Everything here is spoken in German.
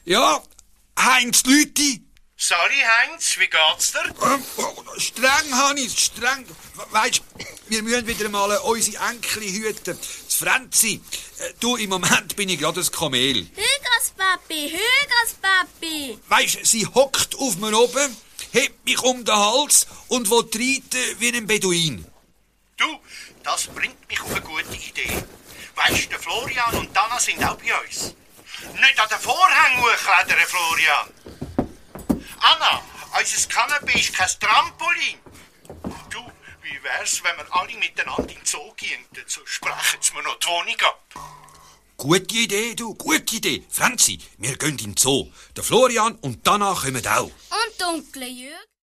Ja, Heinz Lüthi. Sorry, Heinz, wie geht's dir? Streng, Hannes, streng. Weisst, wir müssen wieder mal unsere Enkel hüten. Das Franzi. Du, im Moment bin ich gerade ein Kamel. Hügers Papi. Weisst, sie hockt auf mir oben, hebt mich um den Hals und will reiten wie ein Beduin. Du, das bringt mich auf eine gute Idee. Weisst, der Florian und Dana sind auch bei uns. Nicht an den Vorhang hochklettern, Florian. Anna, unser Kanapee ist kein Trampolin. Du, wie wär's, wenn wir alle miteinander in den Zoo gehen? So sprechen sie mir noch die Wohnung ab. Gute Idee, du, gute Idee. Franzi, wir gehen in den Zoo. Der Florian und Dana kommen auch. Und Onkel Jürg?